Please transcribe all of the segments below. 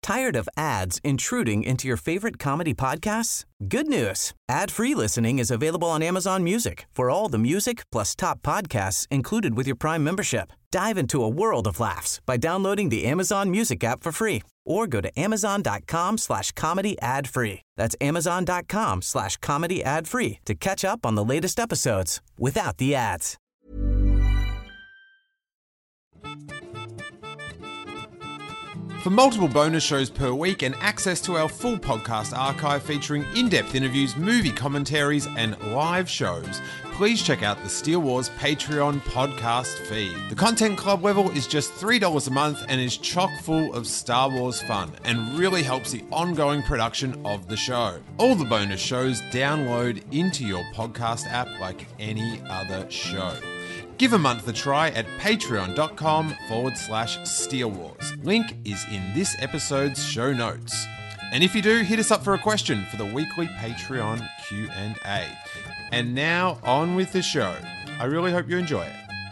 Tired of ads intruding into your favorite comedy podcasts? Good news. Ad-free listening is available on Amazon Music for all the music plus top podcasts included with your Prime membership. Dive into a world of laughs by downloading the Amazon Music app for free or go to amazon.com/comedy ad-free. That's amazon.com/comedy ad-free to catch up on the latest episodes without the ads. For multiple bonus shows per week and access to our full podcast archive featuring in-depth interviews, movie commentaries, and live shows, please check out the Steele Wars Patreon podcast feed. The Content Club level is just $3 a month and is chock full of Star Wars fun and really helps the ongoing production of the show. All the bonus shows download into your podcast app like any other show. Give a month a try at patreon.com/Steele Wars. Link is in this episode's show notes. And if you do, hit us up for a question for the weekly Patreon Q&A. And now, on with the show. I really hope you enjoy it.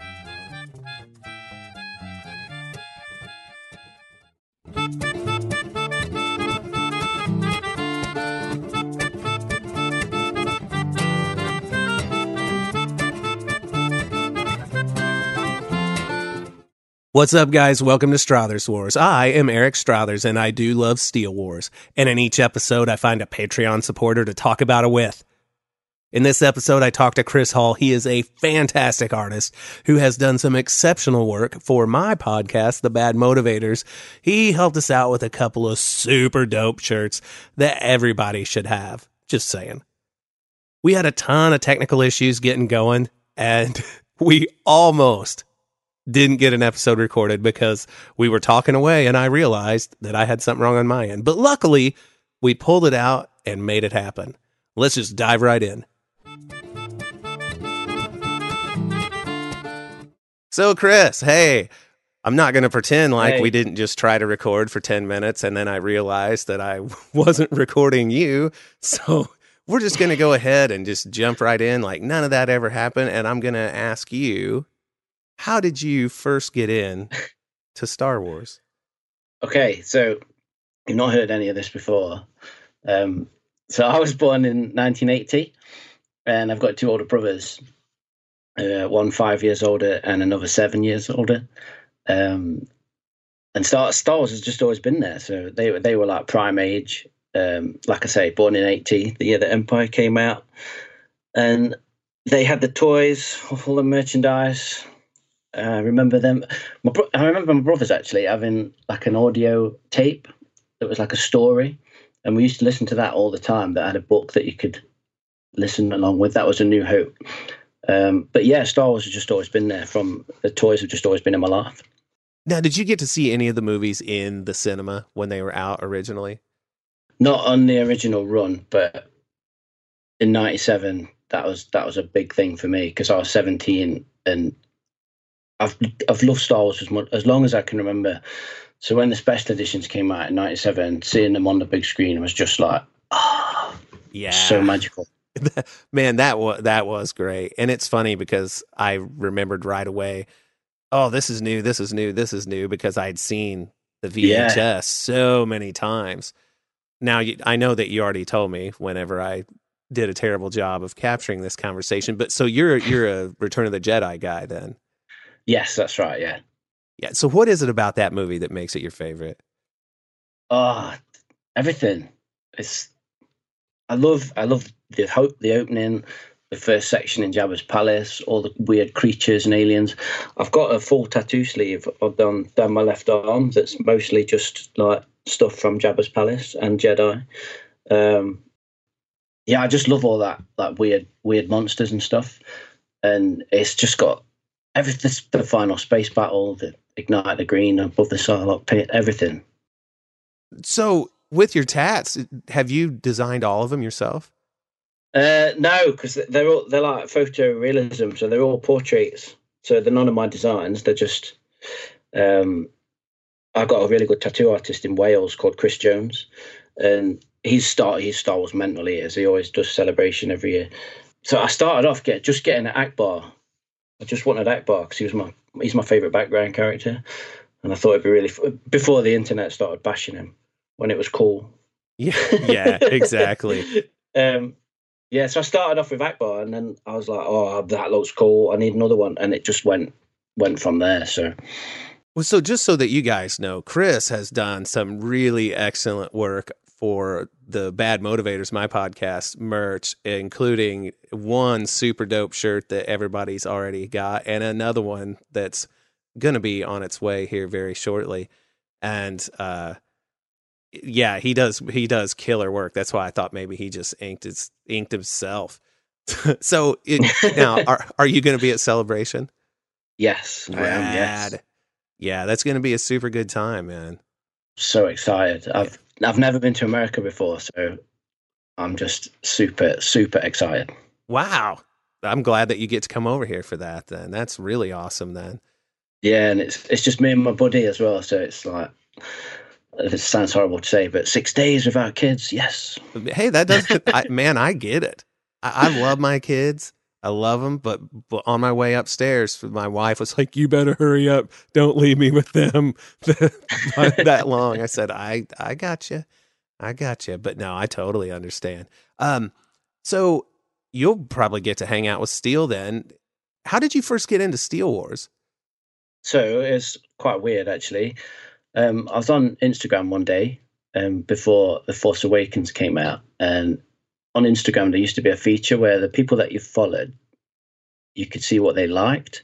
What's up, guys? Welcome to Strothers Wars. I am Eric Strothers, and I do love Steele Wars. And in each episode, I find a Patreon supporter to talk about it with. In this episode, I talked to Chris Hall. He is a fantastic artist who has done some exceptional work for my podcast, The Bad Motivators. He helped us out with a couple of super dope shirts that everybody should have. Just saying. We had a ton of technical issues getting going, and we almost didn't get an episode recorded because we were talking away and I realized that I had something wrong on my end. But luckily, we pulled it out and made it happen. Let's just dive right in. So, Chris, hey, I'm not going to pretend like we didn't just try to record for 10 minutes and then I realized that I wasn't recording you. So we're just going to go ahead and just jump right in like none of that ever happened. And I'm going to ask you, how did you first get in to Star Wars? Okay, so you've not heard any of this before. So I was born in 1980, and I've got two older brothers, one 5 years older and another 7 years older. And Star Wars has just always been there. So they were like prime age. Like I say, born in 80, the year that Empire came out. And they had the toys, all the merchandise. I remember them. I remember my brothers actually having like an audio tape that was like a story, and we used to listen to that all the time. That had a book that you could listen along with. That was A New Hope. But yeah, Star Wars has just always been there. From the toys have just always been in my life. Now, did you get to see any of the movies in the cinema when they were out originally? Not on the original run, but in '97, that was a big thing for me because I was 17 and I've loved Star Wars as long as I can remember. So when the special editions came out in '97, seeing them on the big screen was just like, yeah, so magical. Man, that was great. And it's funny because I remembered right away, oh, this is new, because I'd seen the VHS so many times. Now, I know that you already told me whenever I did a terrible job of capturing this conversation, but so you're a Return of the Jedi guy then? Yes, that's right. Yeah. Yeah. So what is it about that movie that makes it your favorite? Everything. I love the opening, the first section in Jabba's palace, all the weird creatures and aliens. I've got a full tattoo sleeve down my left arm that's mostly just like stuff from Jabba's palace and Jedi. Yeah, I just love all that weird monsters and stuff, and it's just got everything. The final space battle, the Ignite the Green above the Sarlacc pit, everything. So, with your tats, have you designed all of them yourself? No, because they're like photorealism, so they're all portraits. So they're none of my designs. They're just. I've got a really good tattoo artist in Wales called Chris Jones, and he's Star Wars mental. He is. He always does Celebration every year. So I started off getting an Akbar. I just wanted Akbar because he's my favourite background character, and I thought it'd be really before the internet started bashing him. when it was cool. Yeah, exactly. Yeah, so I started off with Akbar, and then I was like, "Oh, that looks cool. I need another one," and it just went from there. So, Well, so just so that you guys know, Chris has done some really excellent work for the Bad Motivators, my podcast merch, including one super dope shirt that everybody's already got, and another one that's going to be on its way here very shortly. And yeah, he does killer work. That's why I thought maybe he just inked himself. So now, are you going to be at Celebration? yes, I am. Yes, Rad. Yeah, that's going to be a super good time, man. so excited. I've never been to America before, so I'm just super excited. Wow. I'm glad that you get to come over here for that then. That's really awesome then. Yeah, and it's just me and my buddy as well. So it's like, it sounds horrible to say, but 6 days without kids, yes. Hey, that doesn't, man, I get it. I love my kids. I love them, but on my way upstairs, my wife was like, "You better hurry up. Don't leave me with them that long." I said, I got you. I got you. But no, I totally understand. So you'll probably get to hang out with Steel then. How did you first get into Steel Wars? So it's quite weird, actually. I was on Instagram one day before The Force Awakens came out, and on Instagram there used to be a feature where the people that you followed, you could see what they liked,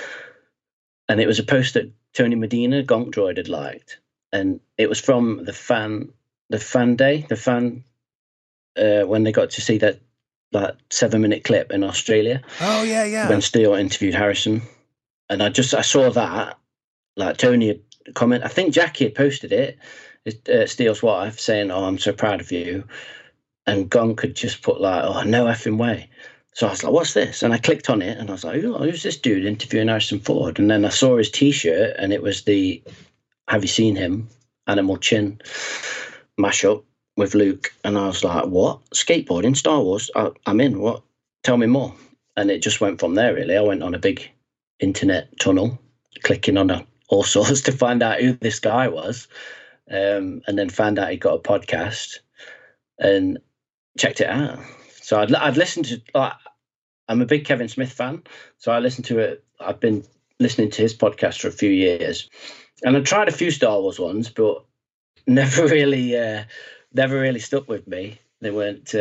and it was a post that Tony Medina, Gonk Droid, had liked, and it was from the fan day, when they got to see that 7-minute clip in Australia. Oh yeah. When Steele interviewed Harrison, and I saw that, like, Tony had comment. I think Jackie had posted it, Steele's wife, saying, "Oh, I'm so proud of you," and Gonk could just put like, "Oh, no effing way." So I was like, "What's this?" And I clicked on it, and I was like, "Oh, who's this dude interviewing Harrison Ford?" And then I saw his T-shirt, and it was the "Have you seen him?" Animal Chin mashup with Luke, and I was like, "What? Skateboarding, Star Wars? I'm in. What? Tell me more." And it just went from there. Really, I went on a big internet tunnel, clicking on all sorts to find out who this guy was, and then found out he got a podcast and checked it out. So I'd listened to, I'm a big Kevin Smith fan, so I listened to it. I've been listening to his podcast for a few years, and I tried a few Star Wars ones, but never really stuck with me. They weren't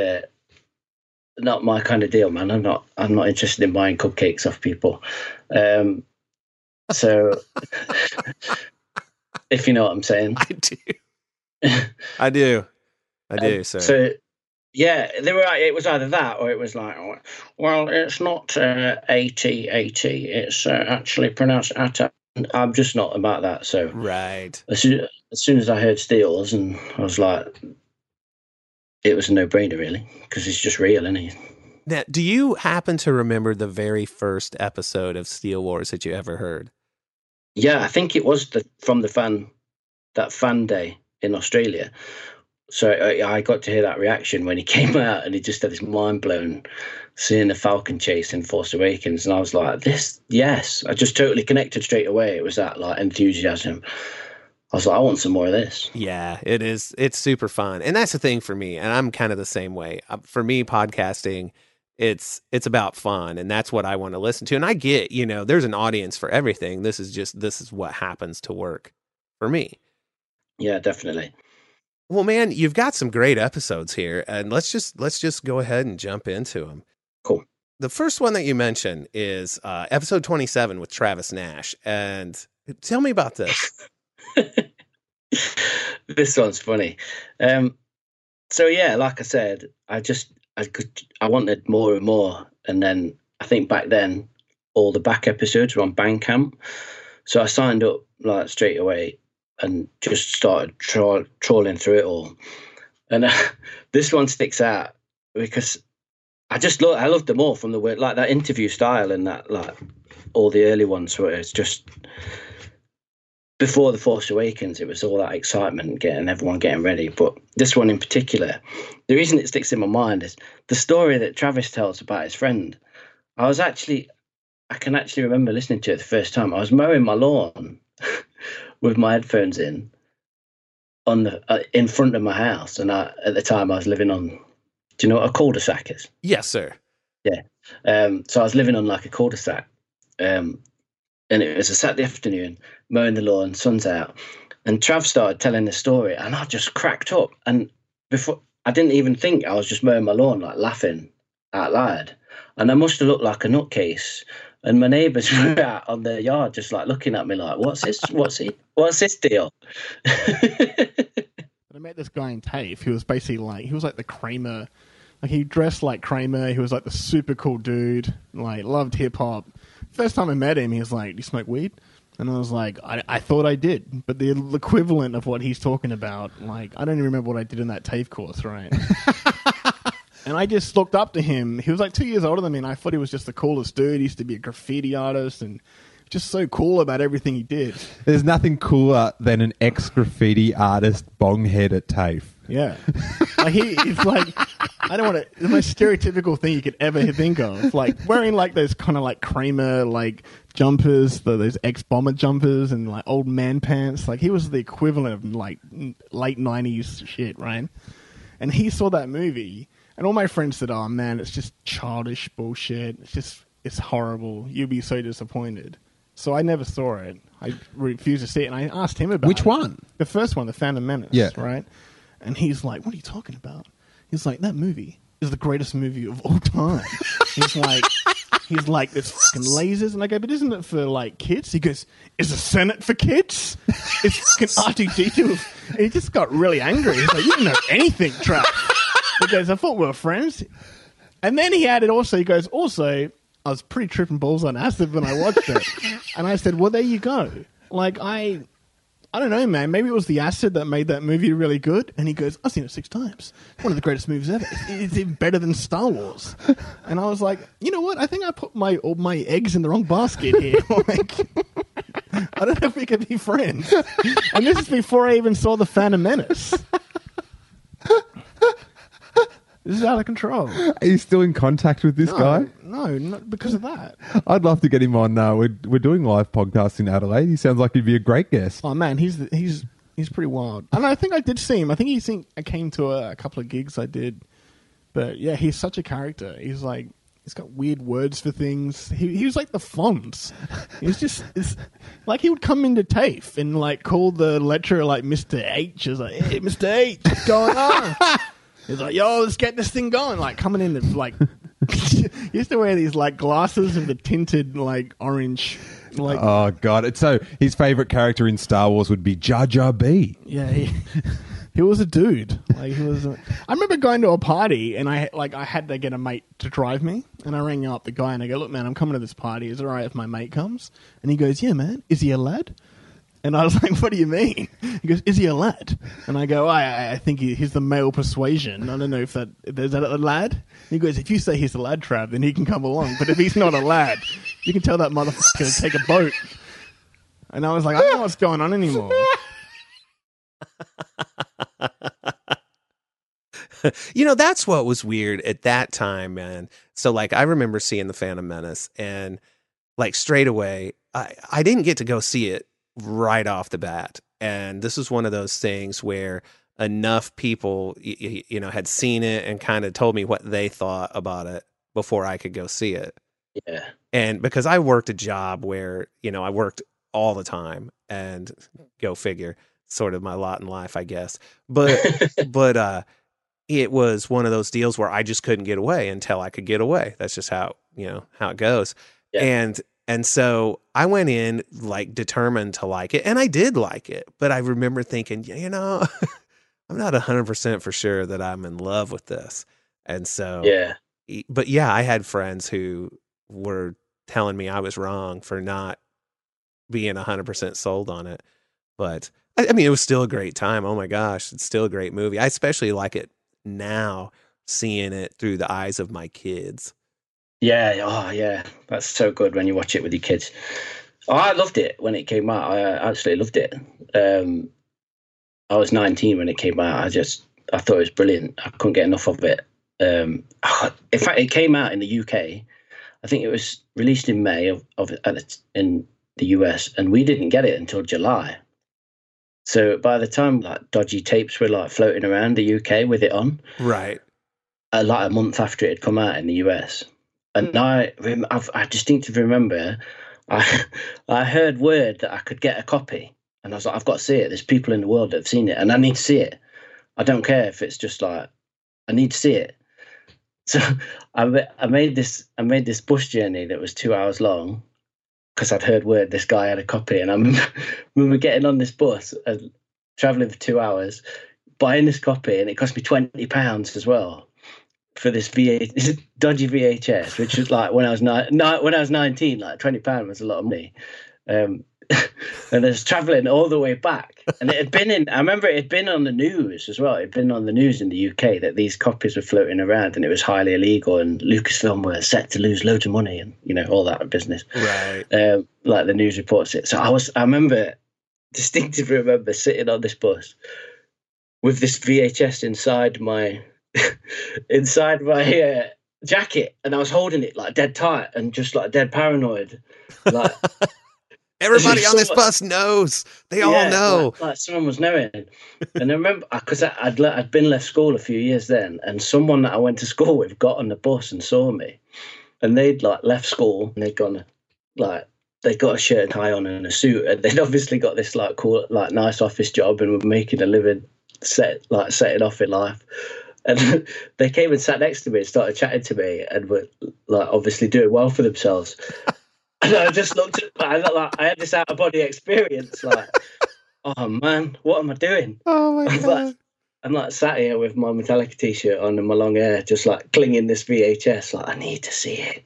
not my kind of deal, man. I'm not interested in buying cupcakes off people. So if you know what I'm saying. I do. So. So yeah, it was either that or it was like, well, it's not AT-AT. It's actually pronounced ATA. I'm just not about that. So right. As soon as I heard Steele's, and I was like, it was a no-brainer, really, because it's just real, isn't it? Now, do you happen to remember the very first episode of Steel Wars that you ever heard? Yeah, I think it was from that fan day in Australia. So I got to hear that reaction when he came out, and he just had his mind blown seeing the Falcon chase in Force Awakens, and I was like, yes, I just totally connected straight away. It was that like enthusiasm. I was like, I want some more of this. Yeah, it is. It's super fun. And that's the thing for me. And I'm kind of the same way. For me, podcasting, it's about fun. And that's what I want to listen to. And I get, there's an audience for everything. This is what happens to work for me. Yeah, definitely. Well, man, you've got some great episodes here. And let's just go ahead and jump into them. Cool. The first one that you mentioned is episode 27 with Travis Nash. And tell me about this. This one's funny. So yeah, like I said, I wanted more and more, and then I think back then all the back episodes were on Bandcamp, so I signed up like straight away and just started trawling through it all. And this one sticks out because I loved them all, from the way, like that interview style, and that, like, all the early ones where it's just before The Force Awakens, it was all that excitement, everyone getting ready. But this one in particular, the reason it sticks in my mind is the story that Travis tells about his friend. I can actually remember listening to it the first time. I was mowing my lawn with my headphones in, on the in front of my house, and at the time I was living on. Do you know what a cul-de-sac is? Yes, sir. Yeah. So I was living on like a cul-de-sac, and it was a Saturday afternoon, mowing the lawn, sun's out, and Trav started telling the story, and I just cracked up. And before I didn't even think, I was just mowing my lawn, like laughing out loud, and I must have looked like a nutcase. And my neighbours were out on their yard, just like looking at me, like, "What's this? What's this deal?" I met this guy in TAFE. He was basically like, he was like the Kramer. Like, he dressed like Kramer. He was like the super cool dude. Like, loved hip hop. First time I met him, he was like, "Do you smoke weed?" And I was like, I thought I did, but the equivalent of what he's talking about, like, I don't even remember what I did in that TAFE course, right? And I just looked up to him. He was like 2 years older than me, and I thought he was just the coolest dude. He used to be a graffiti artist and just so cool about everything he did. There's nothing cooler than an ex-graffiti artist bonghead at TAFE. Yeah. Like he's like, I don't want to, the most stereotypical thing you could ever think of. Like wearing like those kind of like Kramer like jumpers, those ex-bomber jumpers and like old man pants. Like he was the equivalent of like late 90s shit, right? And he saw that movie and all my friends said, "Oh man, it's just childish bullshit. It's horrible. You'll be so disappointed." So I never saw it. I refused to see it, and I asked him about it. Which one? The first one, The Phantom Menace, yeah. Right? And he's like, "What are you talking about?" He's like, "That movie is the greatest movie of all time." he's like, "There's fucking lasers." And I go, "But isn't it for, like, kids?" He goes, "Is the Senate for kids? It's fucking R2-D2. And he just got really angry. He's like, "You don't know anything, Trav." He goes, "I thought we were friends." And then he added also, he goes, "Also, I was pretty tripping balls on acid when I watched it." And I said, "Well, there you go." Like, I don't know, man. Maybe it was the acid that made that movie really good. And he goes, "I've seen it 6 times. One of the greatest movies ever. It's even better than Star Wars." And I was like, you know what? I think I put all my eggs in the wrong basket here. Like, I don't know if we could be friends. And this is before I even saw The Phantom Menace. This is out of control. Are you still in contact with this guy? No, not because of that. I'd love to get him on. We're doing live podcasts in Adelaide. He sounds like he'd be a great guest. Oh man, he's pretty wild. And I think I did see him. I think I came to a couple of gigs I did. But yeah, he's such a character. He's got weird words for things. He was like the Fonz. It's like he would come into TAFE and like call the lecturer like Mr. H. He's like, "Hey, Mr. H, what's going on?" He's like, "Yo, let's get this thing going." Like coming in the, like, he used to wear these like glasses with the tinted like orange. Like, oh god! So his favorite character in Star Wars would be Jar Jar B. Yeah, he was a dude. Like he was. I remember going to a party and I had to get a mate to drive me, and I rang up the guy and I go, "Look, man, I'm coming to this party. Is it alright if my mate comes?" And he goes, "Yeah, man. Is he a lad?" And I was like, "What do you mean?" He goes, "Is he a lad?" And I go, I think he's the male persuasion. I don't know if is that a lad? And he goes, "If you say he's a lad, Trav, then he can come along. But if he's not a lad, you can tell that motherfucker to take a boat." And I was like, I don't know what's going on anymore. You know, that's what was weird at that time, man. So, like, I remember seeing The Phantom Menace, and, like, straight away, I didn't get to go see it right off the bat. And this is one of those things where enough people, you know, had seen it and kind of told me what they thought about it before I could go see it. Yeah. And because I worked a job where, you know, I worked all the time, and go figure, sort of my lot in life, I guess. But, it was one of those deals where I just couldn't get away until I could get away. That's just how it goes. Yeah. And so I went in like determined to like it, and I did like it. But I remember thinking, you know, I'm not 100% for sure that I'm in love with this. And so, yeah. But yeah, I had friends who were telling me I was wrong for not being 100% sold on it. But I mean, it was still a great time. Oh my gosh, it's still a great movie. I especially like it now, seeing it through the eyes of my kids. Yeah, oh yeah, that's so good when you watch it with your kids. Oh, I loved it when it came out. I absolutely loved it. I was 19 when it came out. I thought it was brilliant. I couldn't get enough of it. In fact, it came out in the UK. I think it was released in May in the US, and we didn't get it until July. So by the time like dodgy tapes were like floating around the UK with it on, Right. like a month after it had come out in the US, and I distinctly remember I heard word that I could get a copy, and I was like, I've got to see it. There's people in the world that have seen it, and I need to see it. I don't care if it's just like, I need to see it. So I made this bus journey that was 2 hours long because I'd heard word this guy had a copy, and I remember getting on this bus and traveling for 2 hours, buying this copy, and it cost me £20 as well for this dodgy VHS, which was like when I was 19, like £20 was a lot of money. And I was traveling all the way back, and it had been I remember it had been on the news as well. It had been on the news in the UK that these copies were floating around, and it was highly illegal, and Lucasfilm were set to lose loads of money, and all that business. Right. Like the news reports it. So I distinctively remember sitting on this bus with this VHS inside my jacket, and I was holding it like dead tight and just like dead paranoid, like. Everybody on this bus knows. They all know. Like someone was knowing. And I remember, because I'd been left school a few years then, and someone that I went to school with got on the bus and saw me. And they'd like left school, and they'd gone, like, they got a shirt and tie on and a suit, and they'd obviously got this like cool, like nice office job and were making a living, setting off in life. And they came and sat next to me and started chatting to me, and were like obviously doing well for themselves. And I just looked at, I had this out of body experience, like, oh man, what am I doing? Oh my God. I'm like sat here with my Metallica t-shirt on and my long hair, just like clinging this VHS, like, I need to see it.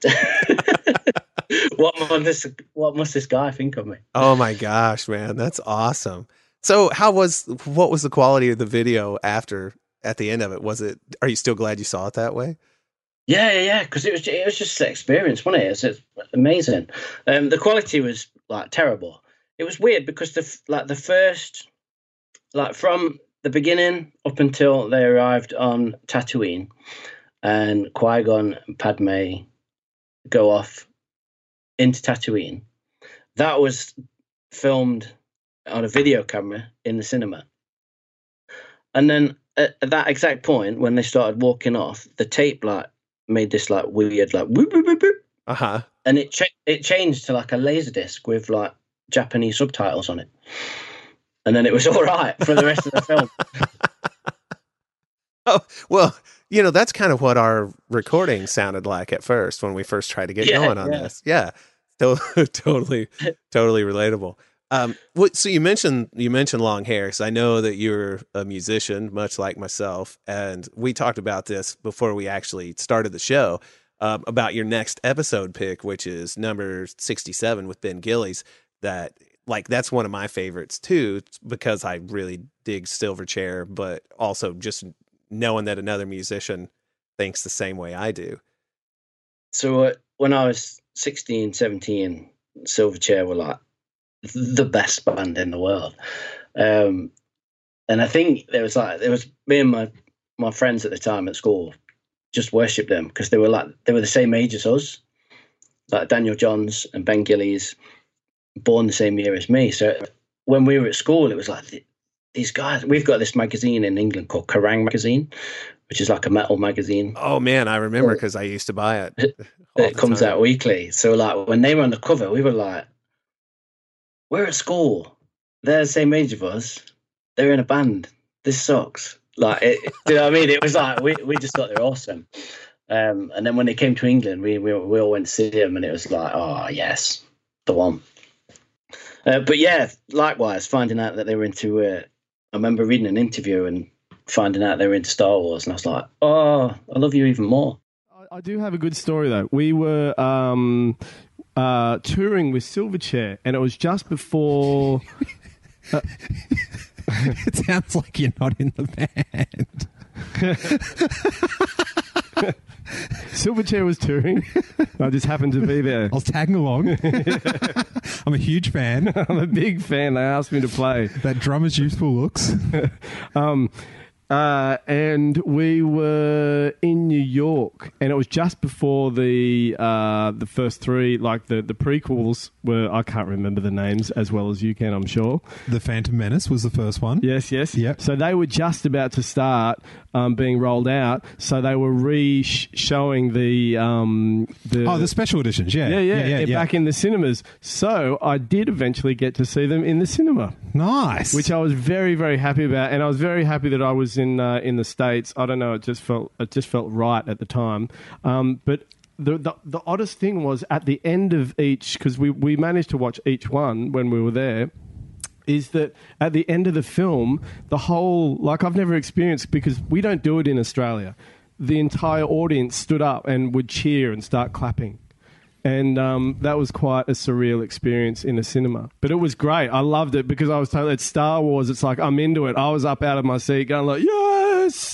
What must this guy think of me? Oh my gosh, man, that's awesome. So what was the quality of the video at the end of it? Are you still glad you saw it that way? Yeah, because it was just an experience, wasn't it? It's amazing. The quality was like terrible. It was weird because the first, like from the beginning up until they arrived on Tatooine, and Qui-Gon and Padme go off into Tatooine, that was filmed on a video camera in the cinema. And then at that exact point, when they started walking off, the tape like made this like weird like whoop, whoop, whoop, whoop. And it changed to like a Laserdisc with like Japanese subtitles on it, and then it was all right for the rest of the film. Oh well, that's kind of what our recording sounded like at first when we first tried to get going on this. Yeah, totally relatable. So you mentioned long hair. So I know that you're a musician, much like myself, and we talked about this before we actually started the show, about your next episode pick, which is number 67 with Ben Gillies. That's one of my favorites too, because I really dig Silverchair, but also just knowing that another musician thinks the same way I do. So when I was 16, 17, Silverchair were like the best band in the world. And I think there was me and my friends at the time at school just worshipped them because they were the same age as us, like Daniel Johns and Ben Gillies, born the same year as me. So when we were at school, it was like these guys. We've got this magazine in England called Kerrang magazine, which is like a metal magazine. Oh man, I remember because I used to buy it. It comes out weekly. So like when they were on the cover, we were like, we're at school. They're the same age of us. They're in a band. This sucks. Like, do you know what I mean? It was like we just thought they were awesome. And then when they came to England, we all went to see them, and it was like, oh yes, the one. But yeah, likewise, finding out that they were into. I remember reading an interview and finding out they were into Star Wars, and I was like, oh, I love you even more. I do have a good story though. We were touring with Silverchair, and it was just before. It sounds like you're not in the band. Silverchair was touring. I just happened to be there. I was tagging along. I'm a huge fan. I'm a big fan. They asked me to play. That drummer's youthful looks. and we were in New York, and it was just before the first three, like the prequels were. I can't remember the names as well as you can, I'm sure. The Phantom Menace was the first one. Yes. Yep. So they were just about to start being rolled out. So they were showing the special editions. Yeah. Back in the cinemas. So I did eventually get to see them in the cinema. Nice. Which I was very, very happy about, and I was very happy that I was in the States. I don't know, it just felt right at the time. But the oddest thing was at the end of each, because we managed to watch each one when we were there, is that at the end of the film, the whole, like I've never experienced, because we don't do it in Australia, the entire audience stood up and would cheer and start clapping. And that was quite a surreal experience in a cinema. But it was great. I loved it because I was told it's Star Wars. It's like, I'm into it. I was up out of my seat going like, yes!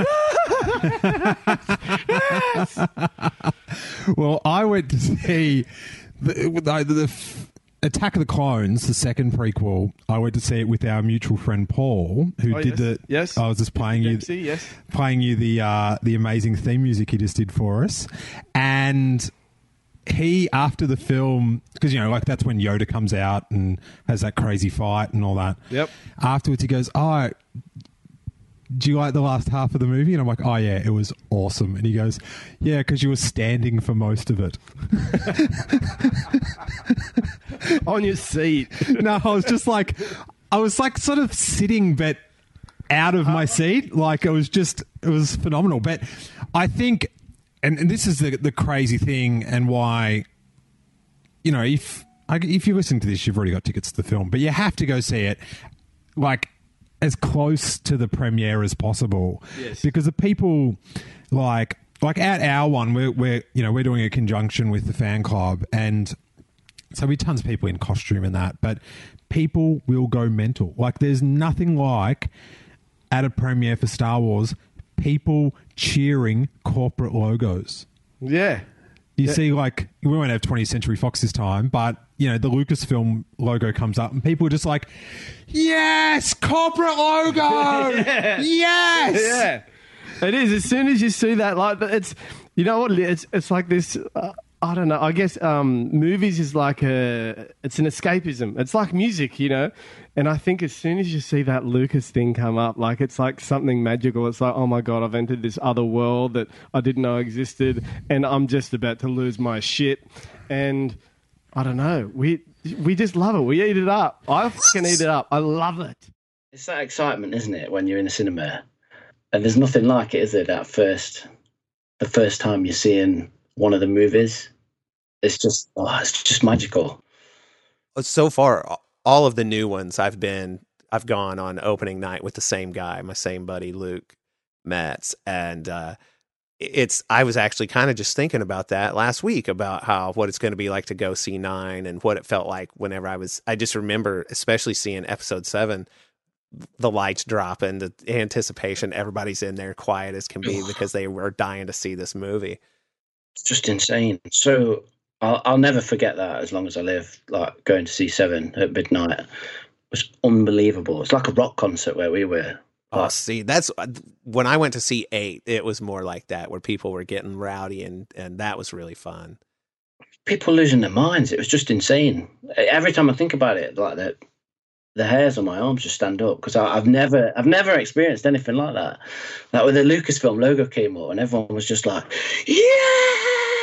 Yes! Well, I went to see the Attack of the Clones, the second prequel. I went to see it with our mutual friend Paul, who did the. Yes, I was just playing you the amazing theme music he just did for us, and he, after the film, because like that's when Yoda comes out and has that crazy fight and all that. Yep. Afterwards, he goes, "Oh, do you like the last half of the movie?" And I'm like, "Oh yeah, it was awesome." And he goes, "Yeah, because you were standing for most of it." On your seat. No, I was like sort of sitting, but out of my seat. Like it was phenomenal. But I think, and this is the crazy thing, and why, if you're listening to this, you've already got tickets to the film, but you have to go see it, like as close to the premiere as possible. Yes. Because the people like at our one, we're doing a conjunction with the fan club, and so we tons of people in costume and that, but people will go mental. Like there's nothing like at a premiere for Star Wars, people cheering corporate logos. Yeah. You see, like, we won't have 20th Century Fox this time, but, the Lucasfilm logo comes up and people are just like, yes, corporate logo! Yeah. Yes! Yeah. It is. As soon as you see that, like, it's, it's like this, I don't know, I guess movies is like it's an escapism. It's like music, and I think as soon as you see that Lucas thing come up, like it's like something magical. It's like, oh my God, I've entered this other world that I didn't know existed, and I'm just about to lose my shit. And I don't know, we just love it. We eat it up. I fucking eat it up. I love it. It's that excitement, isn't it, when you're in the cinema? And there's nothing like it, is there, the first time you're seeing one of the movies. It's just magical. So far, all of the new ones I've gone on opening night with the same guy, my same buddy Luke Metz, and I was actually kind of just thinking about that last week about what it's going to be like to go see 9 and what it felt like whenever I just remember especially seeing episode 7, the lights drop and the anticipation, everybody's in there quiet as can be because they were dying to see this movie. It's just insane. So I'll never forget that as long as I live. Like going to see 7 at midnight was unbelievable. It's like a rock concert where we were. Oh, see, that's when I went to see 8. It was more like that, where people were getting rowdy, and that was really fun. People losing their minds. It was just insane. Every time I think about it, like the hairs on my arms just stand up because I've never experienced anything like that. Like when the Lucasfilm logo came up, and everyone was just like, yeah.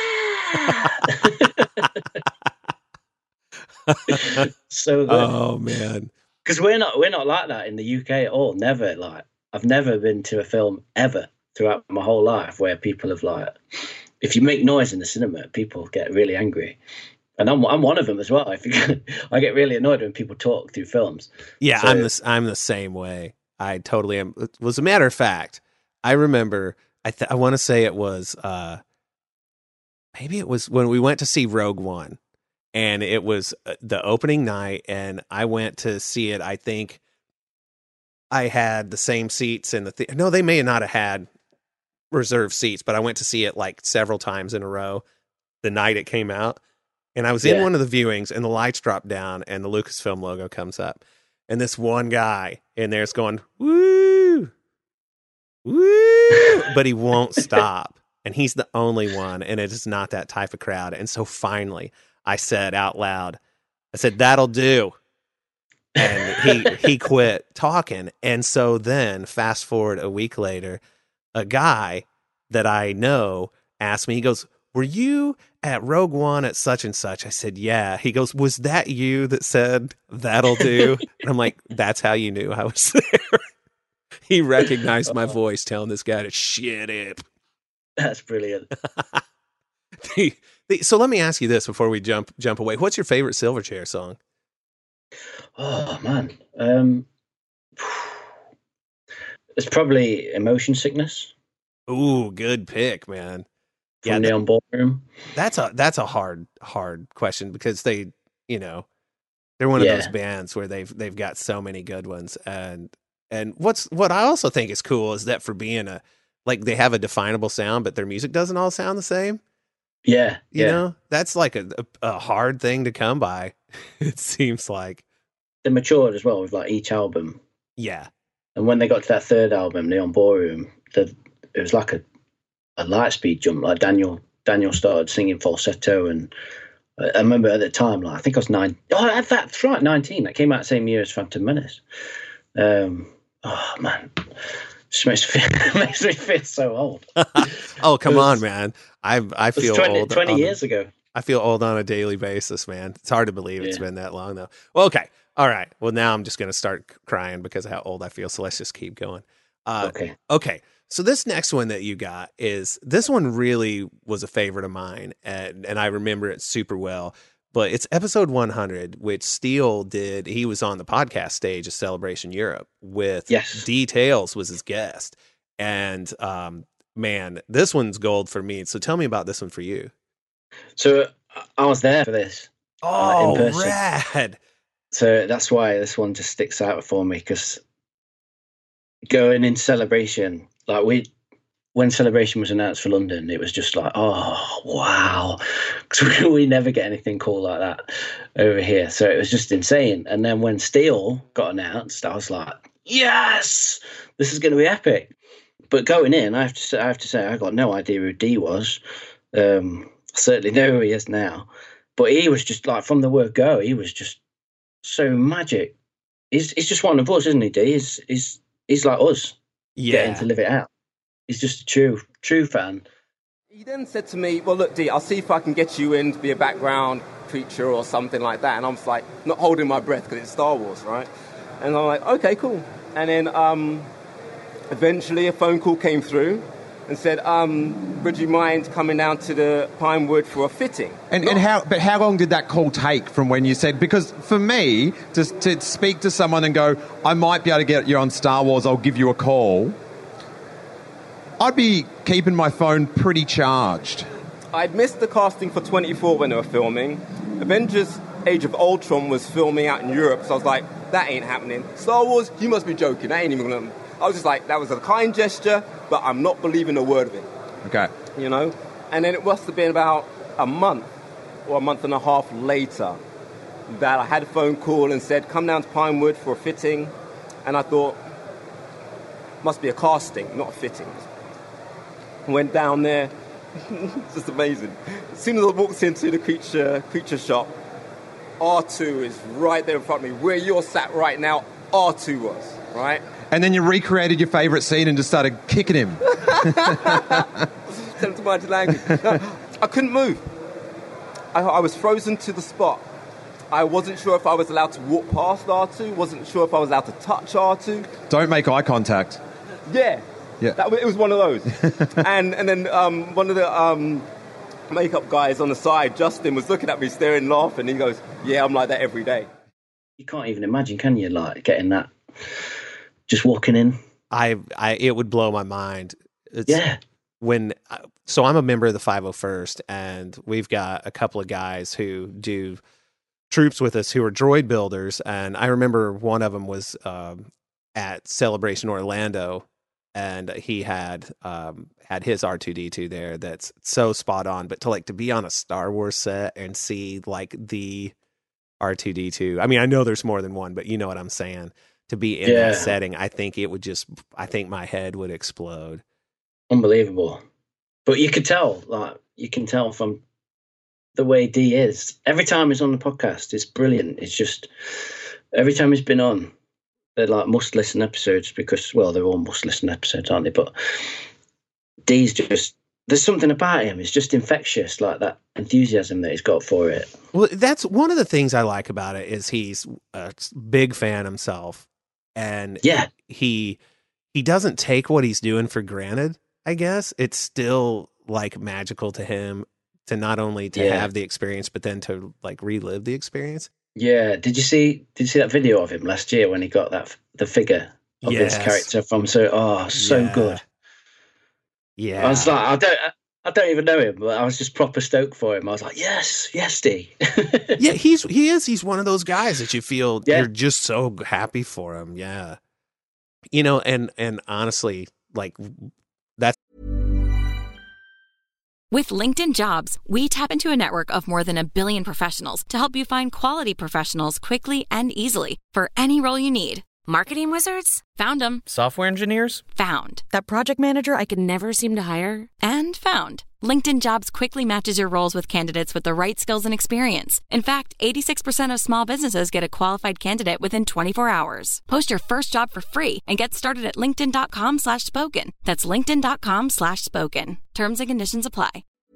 So good. Oh man, because we're not like that in the UK at all. Never. Like I've never been to a film ever throughout my whole life where people have like, if you make noise in the cinema, people get really angry, and I'm one of them as well. I get really annoyed when people talk through films. Yeah, so, I'm the same way. I totally am. It was a matter of fact, I remember. I want to say it was. Maybe it was when we went to see Rogue One, and it was the opening night, and I went to see it. I think I had the same seats in the theater. No, they may not have had reserved seats, but I went to see it like several times in a row the night it came out. And I was in one of the viewings, and the lights drop down, and the Lucasfilm logo comes up. And this one guy in there's going, woo! woo, but he won't stop. And he's the only one, and it is not that type of crowd. And so finally, I said out loud, I said, "That'll do." And he quit talking. And so then, fast forward a week later, a guy that I know asked me, he goes, "Were you at Rogue One at such and such?" I said, "Yeah." He goes, "Was that you that said that'll do?" And I'm like, "That's how you knew I was there." He recognized my voice telling this guy to shut up. That's brilliant. So let me ask you this before we jump away. What's your favorite Silverchair song? Oh man, it's probably Emotion Sickness Ooh, good pick, man. from Neon Ballroom. That's a hard question because they, they're one of those bands where they've got so many good ones. And what I also think is cool is that for being they have a definable sound, but their music doesn't all sound the same. Yeah. You know, that's like a hard thing to come by. It seems like they matured as well with like each album. Yeah. And when they got to that third album, Neon Ballroom, it was like a light speed jump. Like Daniel started singing falsetto, and I remember at the time, like I think I was 9. Oh, that's right, 19. That came out the same year as Phantom Menace. Oh man, just makes me feel so old. Oh, come on, man. I feel 20 years ago. I feel old on a daily basis, man. It's hard to believe it's been that long, though. Well, okay. All right. Well, now I'm just going to start crying because of how old I feel. So let's just keep going. Okay. So this next one that you got this one really was a favorite of mine, and I remember it super well. But it's episode 100, which Steele did. He was on the podcast stage of Celebration Europe with Details was his guest. And man, this one's gold for me. So tell me about this one for you. So I was there for this. Oh, in person. Rad. So that's why this one just sticks out for me, because going in Celebration, like when Celebration was announced for London, it was just like, oh, wow. Because we never get anything cool like that over here. So it was just insane. And then when Steel got announced, I was like, yes, this is going to be epic. But going in, I have to say, I got no idea who D was. I certainly know who he is now. But he was just like, from the word go, he was just so magic. He's just one of us, isn't he, D? He's like us, getting to live it out. He's just a true fan. He then said to me, well, look, D, I'll see if I can get you in to be a background feature or something like that. And I was like, not holding my breath because it's Star Wars, right? And I'm like, okay, cool. And then eventually a phone call came through and said, would you mind coming down to the Pinewood for a fitting? And how long did that call take from when you said, because for me, to speak to someone and go, I might be able to get you on Star Wars, I'll give you a call, I'd be keeping my phone pretty charged. I'd missed the casting for 24 when they were filming. Avengers Age of Ultron was filming out in Europe, so I was like, that ain't happening. Star Wars, you must be joking, that ain't even gonna... I was just like, that was a kind gesture, but I'm not believing a word of it. Okay. You know? And then it must have been about a month or a month and a half later that I had a phone call and said, come down to Pinewood for a fitting. And I thought, must be a casting, not a fitting. Went down there. It's just amazing. As soon as I walked into the creature shop, R2 is right there in front of me. Where you're sat right now, R2 was, right? And then you recreated your favourite scene and just started kicking him. Sent to my language. I couldn't move. I was frozen to the spot. I wasn't sure if I was allowed to walk past R2. Wasn't sure if I was allowed to touch R2. Don't make eye contact. Yeah. It was one of those. and then one of the makeup guys on the side, Justin, was looking at me, staring, laughing. He goes, yeah, I'm like that every day. You can't even imagine, can you, like getting that, just walking in? It would blow my mind. So I'm a member of the 501st, and we've got a couple of guys who do troops with us who are droid builders. And I remember one of them was at Celebration Orlando, and he had his R2-D2 there. That's so spot on. But to be on a Star Wars set and see like the R2-D2, I mean, I know there's more than one, but you know what I'm saying. to be in that setting, I think my head would explode. Unbelievable. But you can tell from the way D is. Every time he's on the podcast, it's brilliant. It's just every time he's been on, they're like must-listen episodes because, well, they're all must-listen episodes, aren't they? But D's just, there's something about him. It's just infectious, like that enthusiasm that he's got for it. Well, that's one of the things I like about it is he's a big fan himself, and he doesn't take what he's doing for granted. I guess it's still like magical to him to not only to have the experience, but then to like relive the experience. Yeah. Did you see that video of him last year when he got the figure of this character from so good. Yeah. I was like, I don't even know him, but I was just proper stoked for him. I was like, yes, D. Yeah, he's one of those guys that you feel you're just so happy for him. Yeah. You know, and honestly, like that's with LinkedIn Jobs, we tap into a network of more than 1 billion professionals to help you find quality professionals quickly and easily for any role you need. Marketing wizards? Found them. Software engineers? Found. That project manager I could never seem to hire? And found. LinkedIn Jobs quickly matches your roles with candidates with the right skills and experience. In fact, 86% of small businesses get a qualified candidate within 24 hours. Post your first job for free and get started at linkedin.com/spoken. That's linkedin.com/spoken. Terms and conditions apply.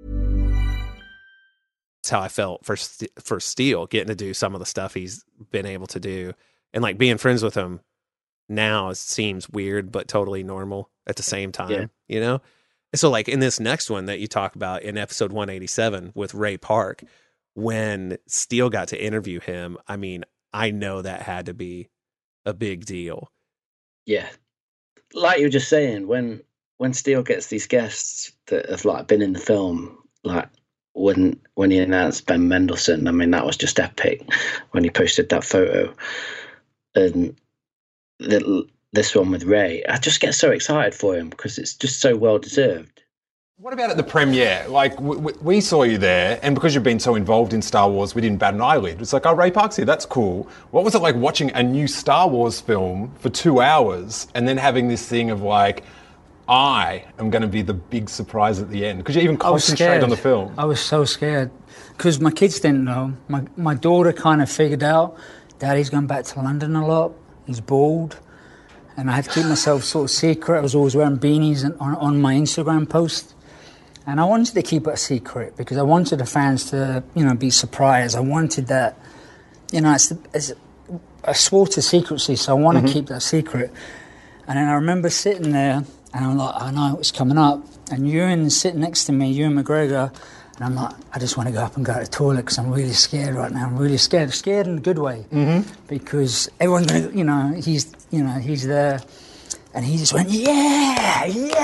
That's how I felt for Steele, getting to do some of the stuff he's been able to do. And like being friends with him now seems weird, but totally normal at the same time, you know? And so like in this next one that you talk about in episode 187 with Ray Park, when Steele got to interview him, I mean, I know that had to be a big deal. Yeah. Like you were just saying, when Steele gets these guests that have like been in the film, like when he announced Ben Mendelsohn, I mean, that was just epic when he posted that photo. And this one with Ray, I just get so excited for him because it's just so well deserved. What about at the premiere? Like, we saw you there, and because you've been so involved in Star Wars, we didn't bat an eyelid. It's like, oh, Ray Park's here, that's cool. What was it like watching a new Star Wars film for 2 hours and then having this thing of like, I am going to be the big surprise at the end? Because you even concentrate on the film. I was so scared because my kids didn't know. My daughter kind of figured out Daddy's gone back to London a lot. He's bald. And I had to keep myself sort of secret. I was always wearing beanies on my Instagram post. And I wanted to keep it a secret because I wanted the fans to, be surprised. I wanted that, it's I swore to secrecy, so I want to keep that secret. And then I remember sitting there, and I'm like, I know what's coming up. And Ewan's sitting next to me, Ewan McGregor, and I'm like, I just want to go up and go to the toilet because I'm really scared right now. I'm really scared. Scared in a good way. Because everyone's going to, he's there. And he just went, yeah.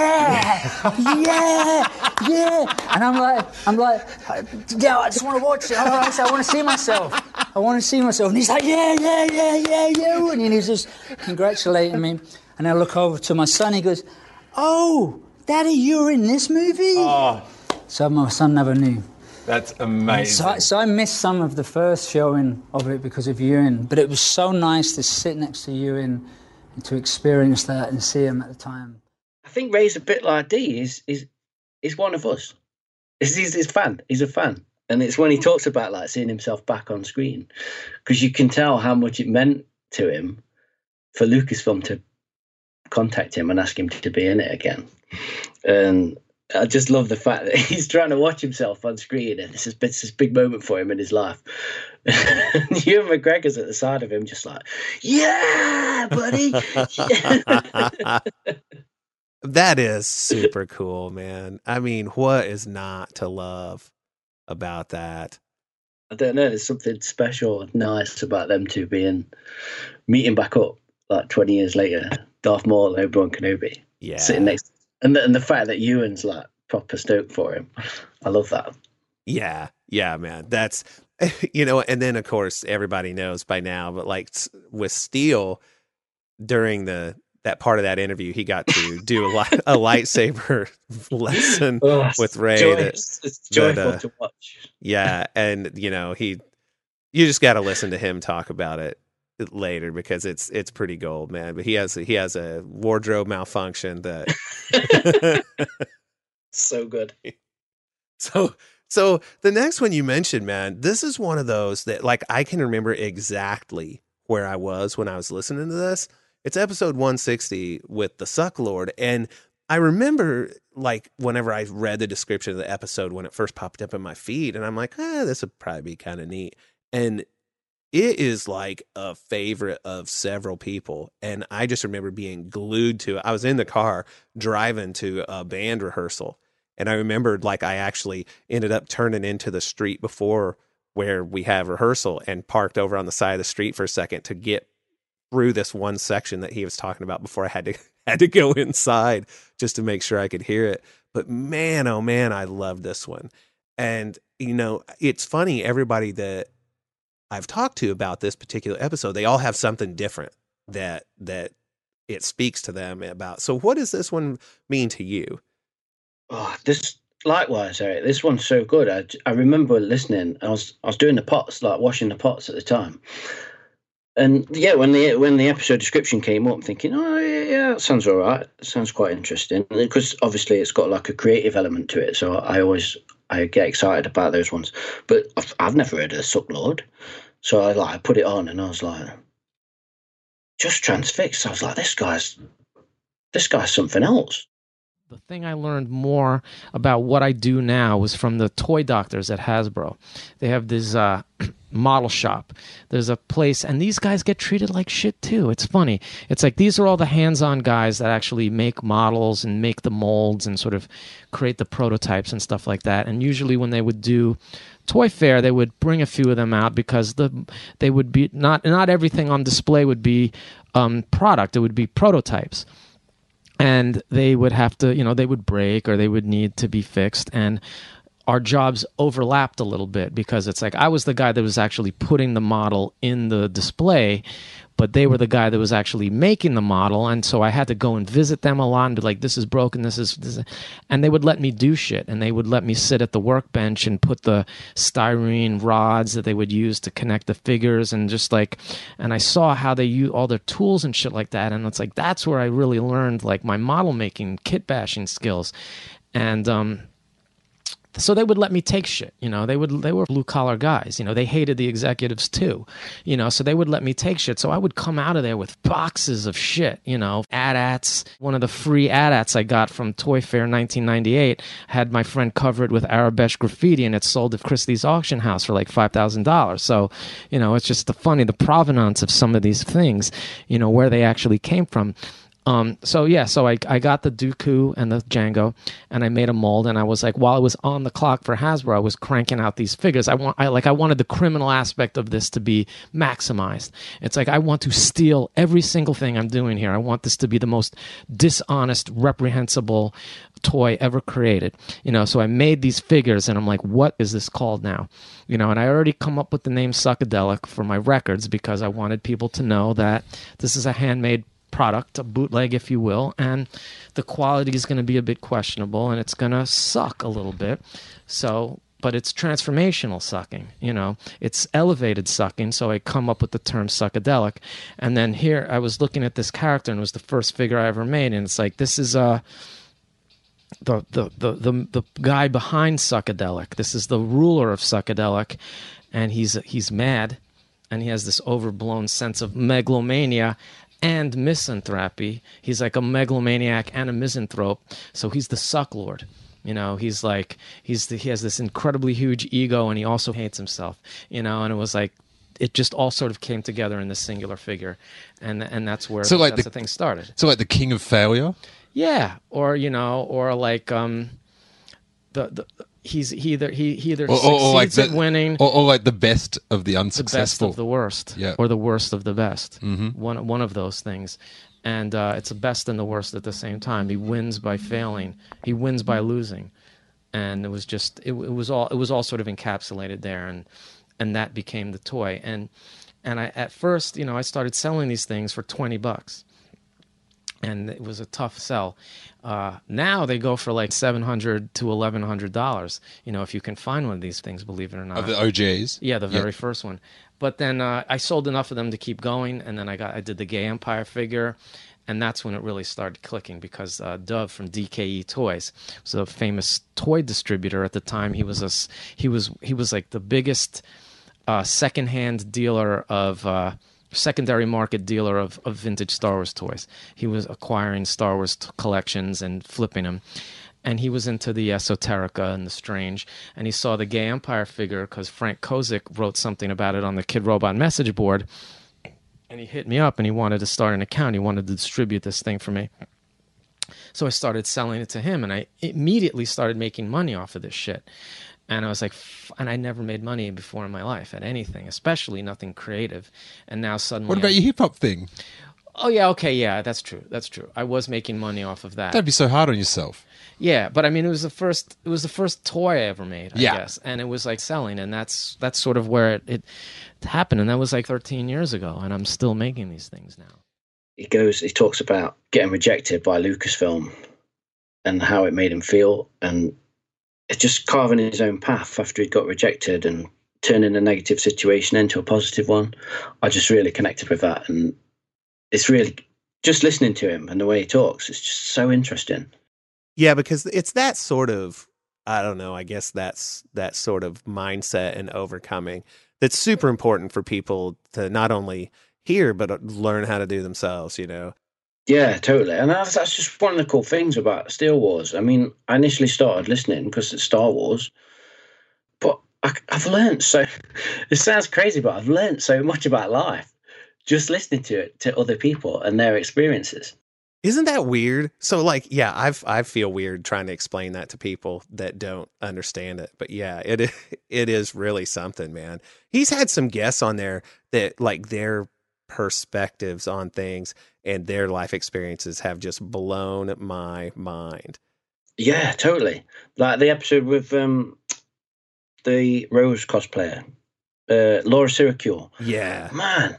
And I'm like, yeah, I just want to watch it. I want to see myself. And he's like, yeah. And he's just congratulating me. And I look over to my son. He goes, oh, Daddy, you were in this movie? Oh. So my son never knew. That's amazing. So I missed some of the first showing of it because of Ewan. But it was so nice to sit next to Ewan and to experience that and see him at the time. I think Ray's a bit like D. He's one of us. He's a fan. He's a fan. And it's when he talks about like seeing himself back on screen, because you can tell how much it meant to him for Lucasfilm to contact him and ask him to be in it again. And I just love the fact that he's trying to watch himself on screen, and it's this big moment for him in his life. And Ewan McGregor's at the side of him, just like, yeah, buddy. That is super cool, man. I mean, what is not to love about that? I don't know. There's something special, nice about them two meeting back up like 20 years later. Darth Maul and Obi-Wan Kenobi, sitting next. And the fact that Ewan's like proper stoked for him, I love that. Yeah, man. That's, and then of course everybody knows by now, but like with Steele, during that part of that interview, he got to do a lightsaber lesson with Ray. It's joyful to watch. Yeah, and you just got to listen to him talk about it later because it's pretty gold, man. But he has a wardrobe malfunction that So good. So the next one you mentioned, man, this is one of those that like I can remember exactly where I was when I was listening to this. It's episode 160 with the Suck Lord, and I remember like whenever I read the description of the episode when it first popped up in my feed, and I'm like, this would probably be kind of neat. And it is like a favorite of several people. And I just remember being glued to it. I was in the car driving to a band rehearsal. And I remembered like I actually ended up turning into the street before where we have rehearsal and parked over on the side of the street for a second to get through this one section that he was talking about before I had to go inside just to make sure I could hear it. But man, oh man, I love this one. And, you know, it's funny, everybody that I've talked to about this particular episode, they all have something different that it speaks to them about. So what does this one mean to you? Oh, this likewise, Eric. This one's so good. I remember listening. I was doing the pots, like washing the pots at the time, and yeah, when the episode description came up, I'm thinking, oh yeah, that sounds all right. It sounds quite interesting because obviously it's got like a creative element to it. So I get excited about those ones. But I've never heard of the Suck Lord, so I put it on and I was like, just transfixed. I was like, this guy's something else. The thing I learned more about what I do now was from the toy doctors at Hasbro. They have this model shop. There's a place, and these guys get treated like shit too. It's funny. It's like these are all the hands-on guys that actually make models and make the molds and sort of create the prototypes and stuff like that. And usually when they would do Toy Fair, they would bring a few of them out because they would be not everything on display would be product. It would be prototypes. And they would have to, you know, they would break or they would need to be fixed. And our jobs overlapped a little bit because it's like I was the guy that was actually putting the model in the display, but they were the guy that was actually making the model. And so I had to go and visit them a lot and be like, this is broken, this is. And they would let me do shit. And they would let me sit at the workbench and put the styrene rods that they would use to connect the figures and just like, and I saw how they use all their tools and shit like that. And it's like, that's where I really learned like my model making, kit bashing skills. And, so they would let me take shit, you know, they were blue collar guys, you know, they hated the executives too, you know, so they would let me take shit. So I would come out of there with boxes of shit, you know, AT-ATs. One of the free AT-ATs I got from Toy Fair 1998 had my friend cover it with Arabesh graffiti and it sold at Christie's auction house for like $5,000. So, you know, it's just the provenance of some of these things, you know, where they actually came from. So I got the Dooku and the Django and I made a mold and I was like, while I was on the clock for Hasbro, I was cranking out these figures. I wanted the criminal aspect of this to be maximized. It's like, I want to steal every single thing I'm doing here. I want this to be the most dishonest, reprehensible toy ever created, you know, so I made these figures and I'm like, what is this called now? You know, and I already come up with the name Suckadelic for my records because I wanted people to know that this is a handmade product, a bootleg if you will, and the quality is going to be a bit questionable and it's going to suck a little bit. So, but it's transformational sucking, you know, it's elevated sucking. So I come up with the term Suckadelic. And then here I was looking at this character and it was the first figure I ever made. And it's like, this is the guy behind Suckadelic. This is the ruler of Suckadelic. And he's mad and he has this overblown sense of megalomania and misanthropy. He's like a megalomaniac and a misanthrope. So he's the Suck Lord. You know, he's like, he has this incredibly huge ego and he also hates himself, you know, and it was like, it just all sort of came together in this singular figure. And that's where the thing started. So like the king of failure? Yeah. Or, you know, or like, he either succeeds at winning, or like the best of the unsuccessful, the best of the worst, yeah, or the worst of the best. Mm-hmm. One of those things, and it's the best and the worst at the same time. He wins by failing, he wins by losing, and it was just it was all sort of encapsulated there, and that became the toy. And I at first, you know, I started selling these things for $20. and it was a tough sell. Now they go for like $700 to $1,100. If you can find one of these things, believe it or not. Of the OGs? Yeah, the very first one. But then I sold enough of them to keep going, and then I did the Gay Empire figure, and that's when it really started clicking, because Dove from DKE Toys was a famous toy distributor at the time. He was like the biggest secondhand dealer of secondary market dealer of vintage Star Wars toys. He was acquiring Star Wars collections and flipping them. And he was into the esoterica and the strange. And he saw the Gay Empire figure because Frank Kozik wrote something about it on the Kid Robot message board. And he hit me up and he wanted to start an account. He wanted to distribute this thing for me. So I started selling it to him, and I immediately started making money off of this shit. And I was like, and I never made money before in my life at anything, especially nothing creative. And now suddenly... What about your hip-hop thing? Oh, yeah, okay, yeah, that's true. I was making money off of that. Don't be so hard on yourself. Yeah, but I mean, it was the first toy I ever made, I guess. And it was like selling, and that's sort of where it happened. And that was like 13 years ago, and I'm still making these things now. He talks about getting rejected by Lucasfilm and how it made him feel, and it's just carving his own path after he'd got rejected and turning a negative situation into a positive one. I just really connected with that, and it's really just listening to him and the way he talks. It's just so interesting. Yeah, because it's that sort of, I don't know, I guess that's that sort of mindset and overcoming that's super important for people to not only hear, but learn how to do themselves, Yeah, totally. And that's just one of the cool things about Steele Wars. I mean, I initially started listening because it's Star Wars, but I've learned so, it sounds crazy, but I've learned so much about life just listening to it, to other people and their experiences. Isn't that weird? So I feel weird trying to explain that to people that don't understand it. But yeah, it is really something, man. He's had some guests on there that like their perspectives on things and their life experiences have just blown my mind. Yeah, totally. Like the episode with the Rose cosplayer, Laura Syracuse. Yeah, man,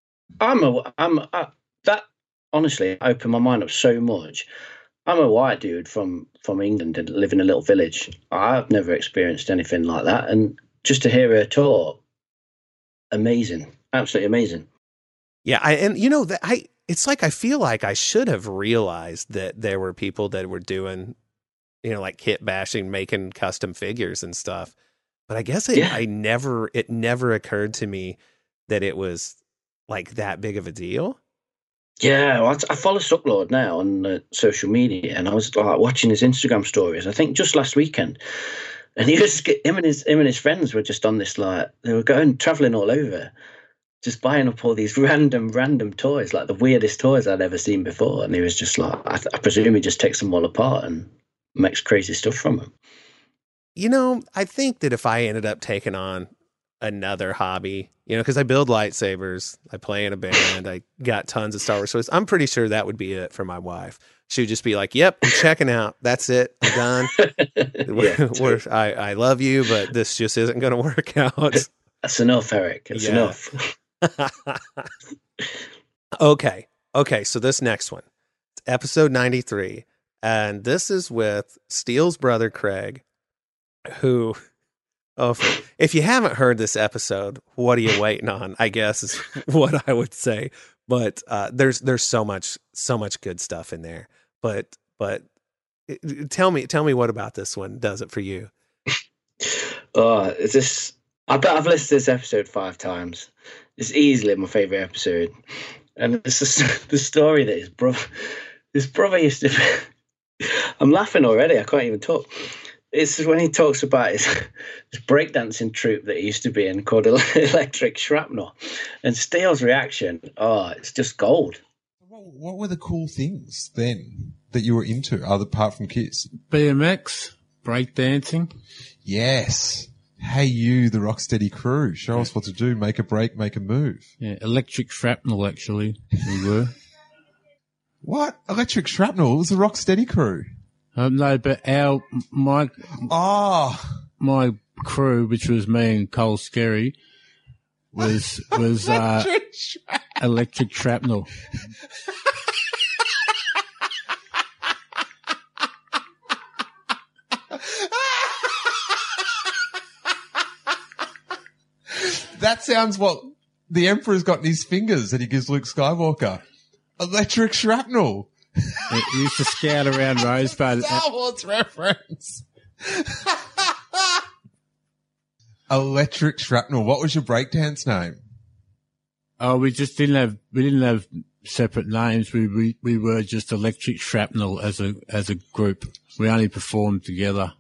that honestly opened my mind up so much. I'm a white dude from England and live in a little village. I've never experienced anything like that, and just to hear her talk, amazing, absolutely amazing. Yeah, it's like I feel like I should have realized that there were people that were doing, like kit bashing, making custom figures and stuff. But I guess it never occurred to me that it was like that big of a deal. Yeah, well, I follow Sucklord now on social media, and I was like watching his Instagram stories. I think just last weekend, and him and his friends were just on this, like they were traveling all over, just buying up all these random toys, like the weirdest toys I'd ever seen before. And he was just like, I presume he just takes them all apart and makes crazy stuff from them. I think that if I ended up taking on another hobby, because I build lightsabers, I play in a band, I got tons of Star Wars toys, I'm pretty sure that would be it for my wife. She would just be like, yep, I'm checking out. That's it. I'm done. I love you, but this just isn't going to work out. That's enough, Eric. It's enough. Okay. So this next one, it's episode 93. And this is with Steele's brother, Craig, who... Oh, if you haven't heard this episode, what are you waiting on? I guess is what I would say. But there's so much good stuff in there. But tell me what about this one does it for you? I bet I've listened to this episode 5 times. It's easily my favorite episode, and it's just the story that his brother used to. I'm laughing already. I can't even talk. It's when he talks about his breakdancing troupe that he used to be in called Electric Shrapnel. And Steele's reaction, it's just gold. What were the cool things then that you were into, apart from Kiss? BMX, breakdancing. Yes. Hey, you, the Rocksteady crew. Show us what to do. Make a break, make a move. Yeah, Electric Shrapnel, actually, we were. What? Electric Shrapnel? It was the Rocksteady crew. No, but my crew, which was me and Cole Skerry, was Electric Shrapnel. That sounds what the Emperor's got in his fingers that he gives Luke Skywalker. Electric shrapnel. He used to scout around Rosebud. Star Wars reference. Electric shrapnel. What was your breakdance name? Oh, we didn't have separate names. We were just Electric Shrapnel as a group. We only performed together.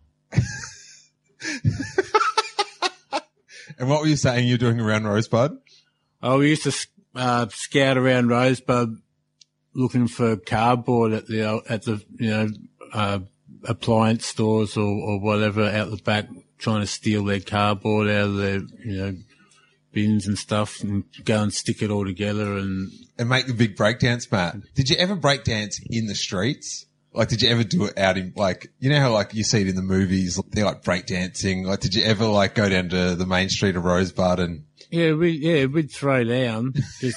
And what were you saying you're doing around Rosebud? Oh, we used to scout around Rosebud looking for cardboard at the appliance stores or whatever out the back, trying to steal their cardboard out of their bins and stuff, and go and stick it all together and make the big breakdance, Matt. Did you ever breakdance in the streets? Like, did you ever do it out in, like, you know how, like, you see it in the movies, they're, like, breakdancing? Like, did you ever, like, go down to the main street of Rosebud and... Yeah, we'd throw down. Just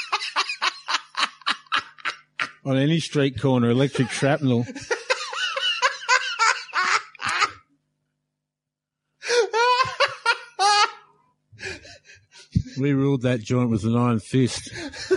on any street corner, Electric Shrapnel. We ruled that joint with an iron fist.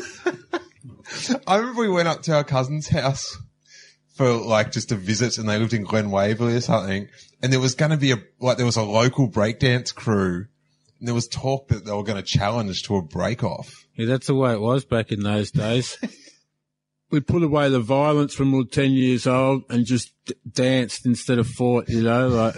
I remember we went up to our cousin's house for, like, just a visit, and they lived in Glen Waverley or something, and there was going to be there was a local breakdance crew, and there was talk that they were going to challenge to a break-off. Yeah, that's the way it was back in those days. We put away the violence when we were 10 years old and just danced instead of fought, like...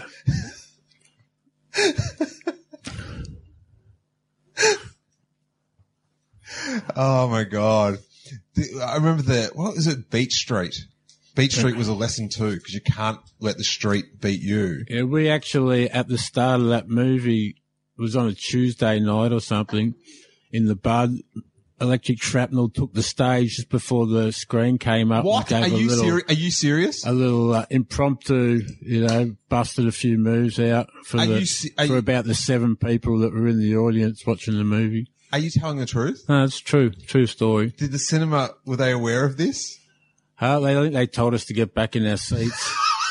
Oh my God. I remember what was it? Beach Street. Beach Street was a lesson too, because you can't let the street beat you. Yeah, we actually, at the start of that movie, it was on a Tuesday night or something, in the Bud, Electric Shrapnel took the stage just before the screen came up. What? And Are you serious? A little impromptu, busted a few moves out for about the 7 people that were in the audience watching the movie. Are you telling the truth? No, it's true. True story. Did the cinema, were they aware of this? I think they told us to get back in our seats.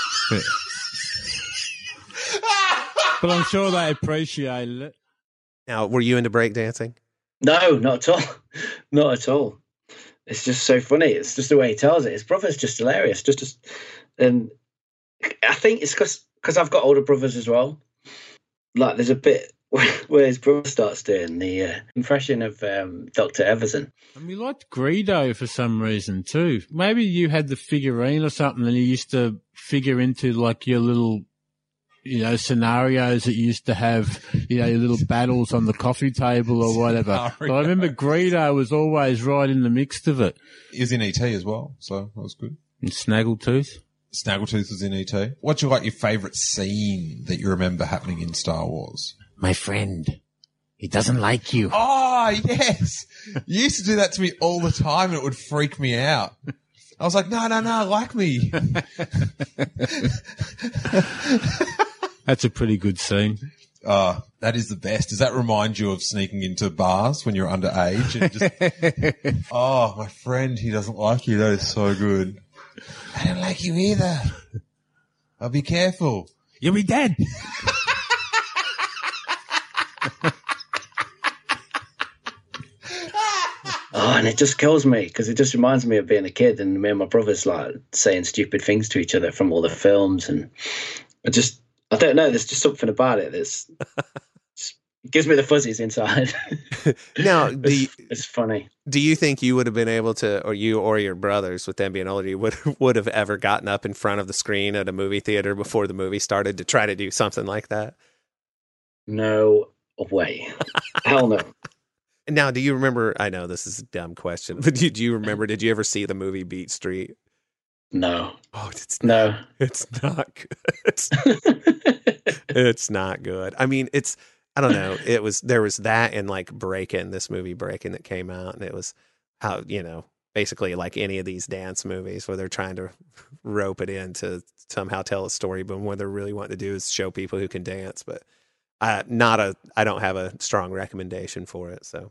But I'm sure they appreciated it. Now, were you into breakdancing? No, not at all. Not at all. It's just so funny. It's just the way he tells it. His brother's just hilarious. And I think it's because I've got older brothers as well. Like, there's a bit where his brother starts doing the impression of Dr. Everson. And we liked Greedo for some reason too. Maybe you had the figurine or something and you used to figure into like your little, scenarios that you used to have, your little battles on the coffee table or whatever. But I remember Greedo was always right in the mix of it. He was in E.T. as well, so that was good. And Snaggletooth? Snaggletooth was in E.T. What's your favourite scene that you remember happening in Star Wars? My friend, he doesn't like you. Oh, yes. You used to do that to me all the time and it would freak me out. I was like, no, like me. That's a pretty good scene. That is the best. Does that remind you of sneaking into bars when you're underage? And just, oh, my friend, he doesn't like you. That is so good. I don't like you either. I'll be careful. You'll be dead. Oh, and it just kills me because it just reminds me of being a kid and me and my brothers like saying stupid things to each other from all the films, and I don't know. There's just something about it that's it gives me the fuzzies inside. Now, it's funny. Do you think you would have been able to, or you or your brothers, with them being older, you would have ever gotten up in front of the screen at a movie theater before the movie started to try to do something like that? No way. Hell no. Now, do you remember, I know this is a dumb question, but do you remember, did you ever see the movie Beat Street? No. Oh, it's not good. It's not good. I mean, I don't know. There was that and like Breakin', this movie Breakin' that came out, and it was how, basically like any of these dance movies where they're trying to rope it in to somehow tell a story, but what they're really wanting to do is show people who can dance, but I don't have a strong recommendation for it. So,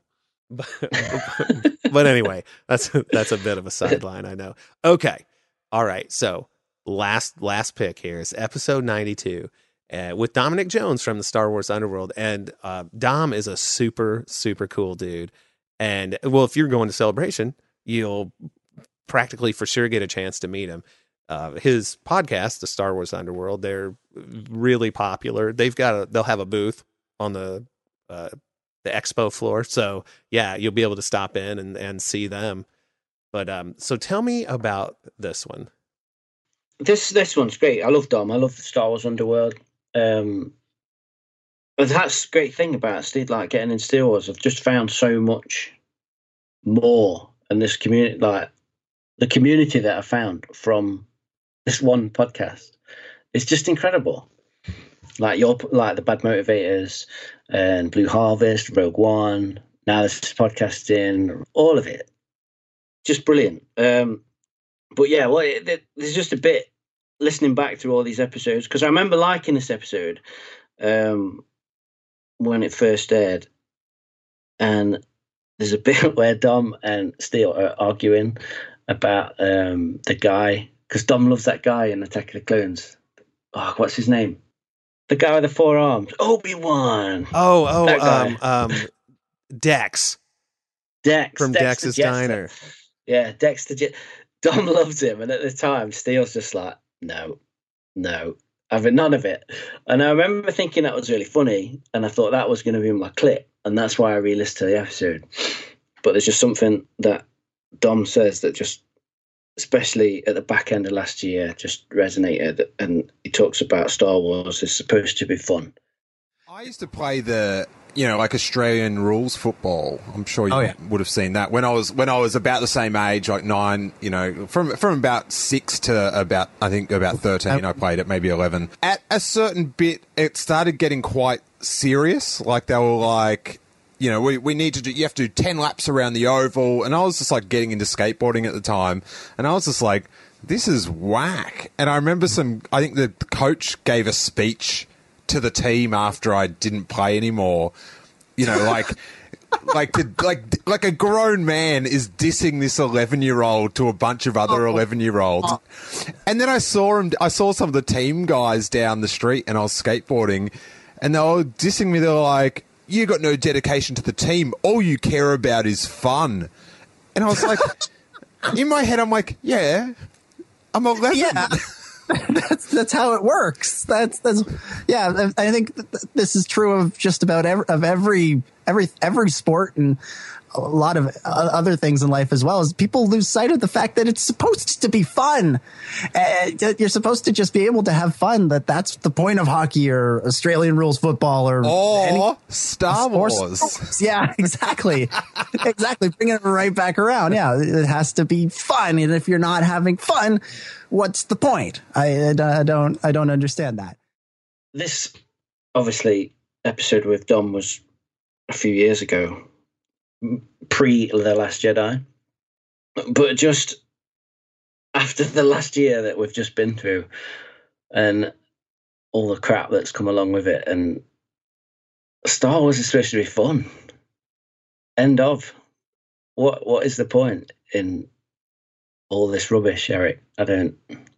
but anyway, that's a bit of a sideline, I know. Okay. All right. So last pick here is episode 92 with Dominic Jones from the Star Wars Underworld. And Dom is a super, super cool dude. And, well, if you're going to Celebration, you'll practically for sure get a chance to meet him. His podcast, the Star Wars Underworld, they're really popular. They'll have a booth on the expo floor. So, yeah, you'll be able to stop in and see them. But so tell me about this one. This one's great. I love Dom. I love the Star Wars Underworld. But that's the great thing about Steve, like getting in Star Wars. I've just found so much more in this community, like the community that I found from this one podcast. It's just incredible. Like the Bad Motivators and Blue Harvest, Rogue One. Now this podcasting, all of it. Just brilliant. But yeah, there's just a bit listening back through all these episodes, because I remember liking this episode when it first aired, and there's a bit where Dom and Steele are arguing about the guy, because Dom loves that guy in Attack of the Clones. Oh, what's his name? The guy with the 4 arms, Obi-Wan. Dex. Dex from Dex's Diner. Yeah, Dexter. Dom loves him, and at the time, Steele's just like, no, having none of it. And I remember thinking that was really funny, and I thought that was going to be my clip, and that's why I re-listened to the episode. But there's just something that Dom says that just, especially at the back end of last year, just resonated, and he talks about Star Wars is supposed to be fun. I used to play like Australian rules football. I'm sure you would have seen that when I was about the same age, like 9. From about 6 to about 13. I played it, maybe 11. At a certain bit, it started getting quite serious. Like they were like, we need to do. You have to do 10 laps around the oval, and I was just like getting into skateboarding at the time, and I was just like, this is whack. And I remember I think the coach gave a speech to the team after I didn't play anymore, like a grown man is dissing this 11-year-old to a bunch of other 11-year-olds. And then I saw some of the team guys down the street, and I was skateboarding, and they were dissing me. They were like, you got no dedication to the team. All you care about is fun. And I was like, in my head, I'm like, yeah, I'm 11. Yeah. That's how it works. That's yeah. I think this is true of just about every sport and a lot of other things in life as well. Is people lose sight of the fact that it's supposed to be fun. You're supposed to just be able to have fun. That's the point of hockey or Australian rules football or Star Wars. Yeah, exactly. Exactly. Bringing it right back around. Yeah, it has to be fun. And if you're not having fun, what's the point? I don't understand that. This obviously episode with Dom was a few years ago, pre The Last Jedi, but just after the last year that we've just been through and all the crap that's come along with it, and Star Wars is supposed to be fun. End of. What is the point in all this rubbish, Eric? I don't.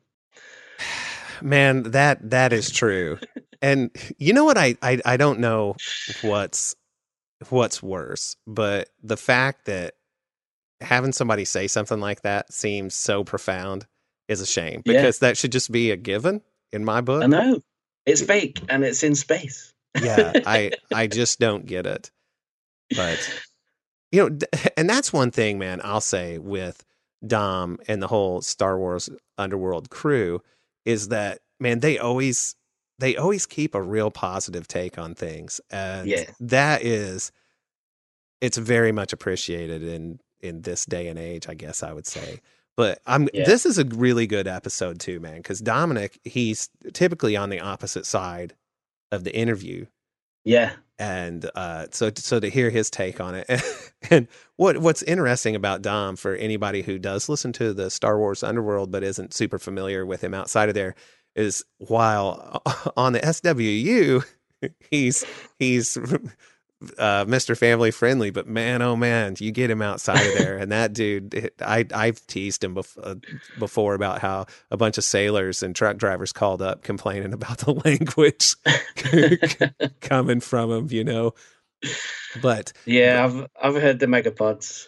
Man, that is true. And you know what? I don't know what's worse, but the fact that having somebody say something like that seems so profound is a shame, because that should just be a given in my book. I know. It's fake and it's in space. Yeah, I just don't get it. But, and that's one thing, man, I'll say with Dom and the whole Star Wars Underworld crew is that, man, they always keep a real positive take on things. And it's very much appreciated in this day and age, I guess I would say. But this is a really good episode too, man, because Dominic, he's typically on the opposite side of the interview. Yeah. And so to hear his take on it. And what's interesting about Dom, for anybody who does listen to the Star Wars Underworld but isn't super familiar with him outside of there, is while on the SWU, he's Mr. Family Friendly, but man, oh man, you get him outside of there, and that dude, I've teased him before about how a bunch of sailors and truck drivers called up complaining about the language coming from him, you know. But yeah, I've heard the Megapods.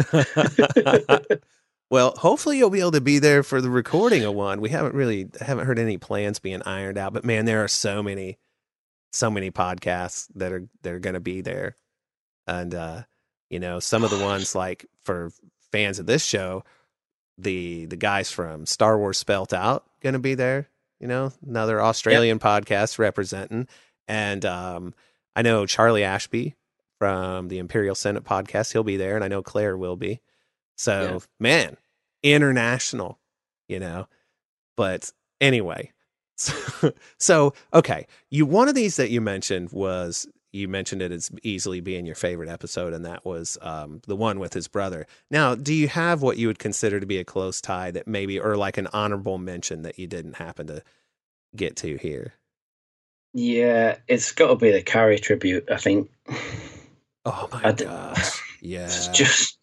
Well, hopefully you'll be able to be there for the recording of one. We haven't heard any plans being ironed out, but man, there are so many podcasts that are going to be there. And, you know, some of the ones like for fans of this show, the guys from Star Wars Spelt Out going to be there, you know, another Australian podcast representing. And, I know Charlie Ashby from the Imperial Senate podcast, he'll be there. And I know Claire will be. So man, international, you know, but anyway, so, okay. One of these that you mentioned it as easily being your favorite episode. And that was, the one with his brother. Now, do you have what you would consider to be a close tie that maybe, or like an honorable mention that you didn't happen to get to here? Yeah, it's got to be the Carrie tribute, I think. Oh my gosh. Yeah. It's just,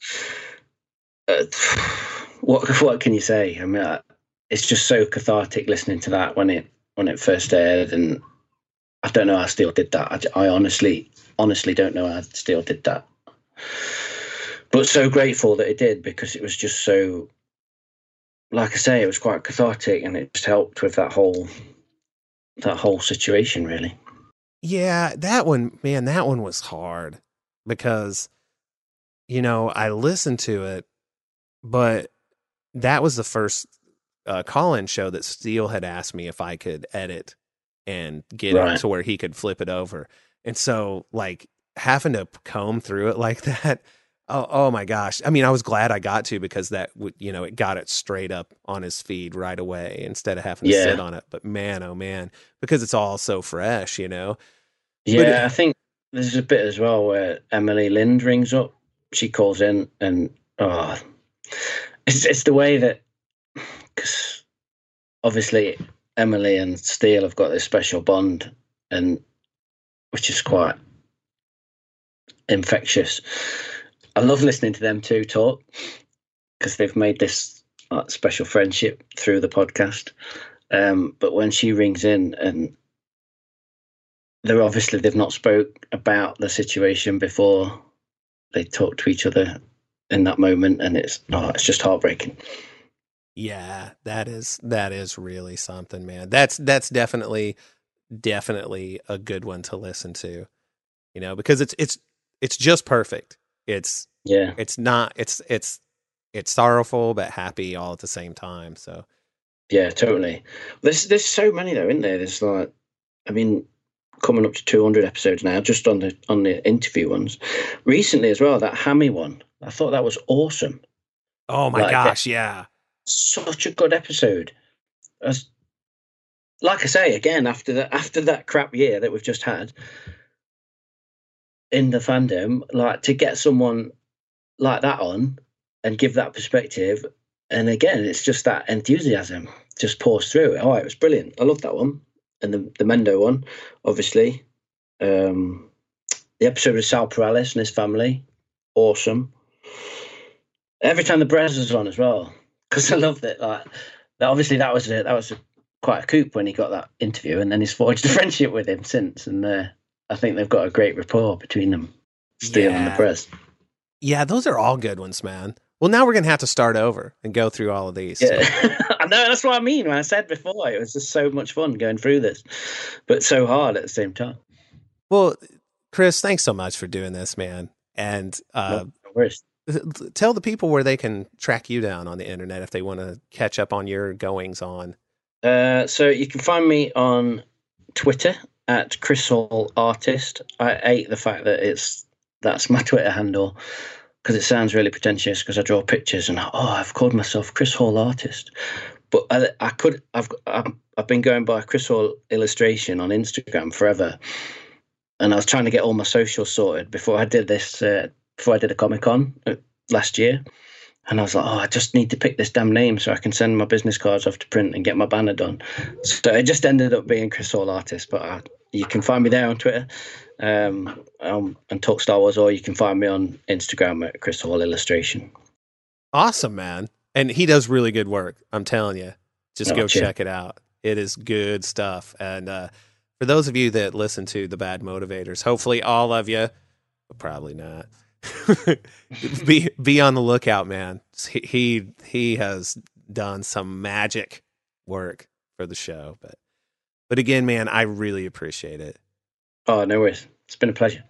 what can you say? I mean, it's just so cathartic listening to that when it first aired, and I don't know how Steele did that. I honestly don't know how Steele did that. But so grateful that it did, because it was just so, like I say, it was quite cathartic, and it just helped with that whole situation, really. Yeah, that one was hard because, you know, I listened to it, but that was the first call-in show that Steele had asked me if I could edit and get it to where he could flip it over. And so, like, having to comb through it like that, oh my gosh. I mean, I was glad I got to, because that would, you know, it got it straight up on his feed right away instead of having to sit on it. But man, oh man, because it's all so fresh, you know? Yeah, I think there's a bit as well where Emily Lind rings up. She calls in, and it's the way that, because obviously Emily and Steele have got this special bond, and which is quite infectious. I love listening to them two talk, because they've made this special friendship through the podcast. But when she rings in, and they've not spoke about the situation before they talk to each other in that moment, and it's just heartbreaking. Yeah, that is really something, man. That's definitely a good one to listen to, you know, because it's just perfect. It's sorrowful but happy all at the same time. So yeah, totally. There's so many though, isn't there? There's like, I mean, coming up to 200 episodes now, just on the interview ones. Recently as well, that Hammy one, I thought that was awesome. Oh my gosh, yeah. Such a good episode. Like I say, again, after that crap year that we've just had in the fandom, like, to get someone like that on and give that perspective, and again, it's just that enthusiasm just pours through. Oh, it was brilliant. I love that one. And the Mendo one, obviously. The episode with Sal Perales and his family, awesome. Every time the Brez was on as well, because I loved it. Like, obviously that was quite a coup when he got that interview, and then he's forged a friendship with him since. And I think they've got a great rapport between them, Steele and the Brez. Yeah, those are all good ones, man. Well, now we're going to have to start over and go through all of these. Yeah, I know, that's what I mean. When I said before, it was just so much fun going through this, but so hard at the same time. Well, Chris, thanks so much for doing this, man. And no worries. Tell the people where they can track you down on the internet if they want to catch up on your goings on. So you can find me on Twitter at Chris Hall Artist. I hate the fact that that's my Twitter handle, because it sounds really pretentious, because I draw pictures and I've called myself Chris Hall Artist. But I've been going by Chris Hall Illustration on Instagram forever, and I was trying to get all my socials sorted before I did this. Before I did a Comic-Con last year, and I was like, I just need to pick this damn name so I can send my business cards off to print and get my banner done. So it just ended up being Chris Hall Artist, but you can find me there on Twitter. and talk Star Wars, or you can find me on Instagram at Chris Hall Illustration. Awesome, man. And he does really good work. I'm telling you. Just go check it out. It is good stuff. And for those of you that listen to The Bad Motivators, hopefully all of you, but probably not, be on the lookout, man. He has done some magic work for the show. But again, man, I really appreciate it. Oh, no worries. It's been a pleasure.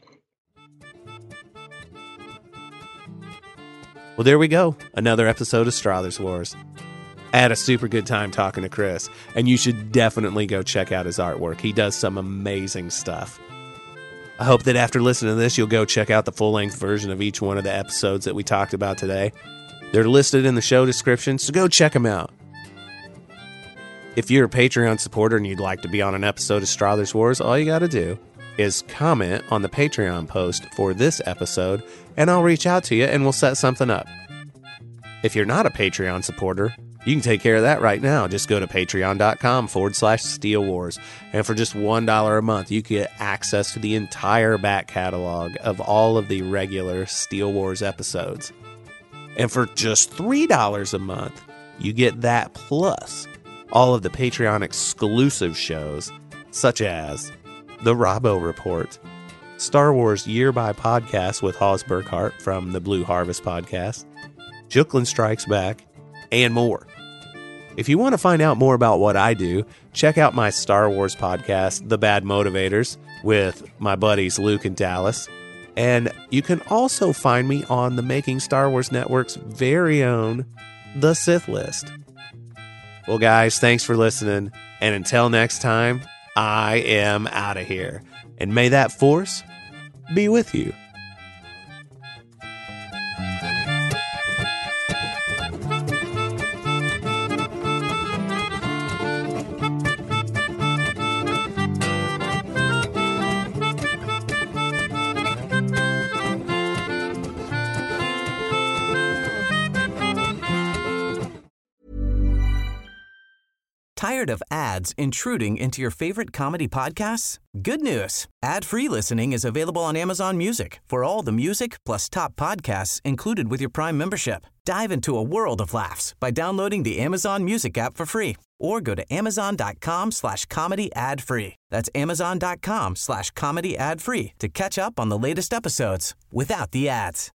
Well, there we go. Another episode of Strathers Wars. I had a super good time talking to Chris, and you should definitely go check out his artwork. He does some amazing stuff. I hope that after listening to this, you'll go check out the full-length version of each one of the episodes that we talked about today. They're listed in the show description, so go check them out. If you're a Patreon supporter and you'd like to be on an episode of Strathers Wars, all you got to do is comment on the Patreon post for this episode, and I'll reach out to you and we'll set something up. If you're not a Patreon supporter, you can take care of that right now. Just go to patreon.com/Steel Wars. And for just $1 a month, you get access to the entire back catalog of all of the regular Steel Wars episodes. And for just $3 a month, you get that plus all of the Patreon exclusive shows, such as The Robbo Report, Star Wars Year by Podcast with Haas Burkhart from the Blue Harvest podcast, Juklin Strikes Back, and more. If you want to find out more about what I do, check out my Star Wars podcast, The Bad Motivators, with my buddies Luke and Dallas. And you can also find me on the Making Star Wars Network's very own The Sith List. Well, guys, thanks for listening. And until next time, I am out of here. And may that force be with you. Tired of ads intruding into your favorite comedy podcasts? Good news. Ad-free listening is available on Amazon Music for all the music plus top podcasts included with your Prime membership. Dive into a world of laughs by downloading the Amazon Music app for free or go to amazon.com/comedy ad-free. That's amazon.com/comedy ad-free to catch up on the latest episodes without the ads.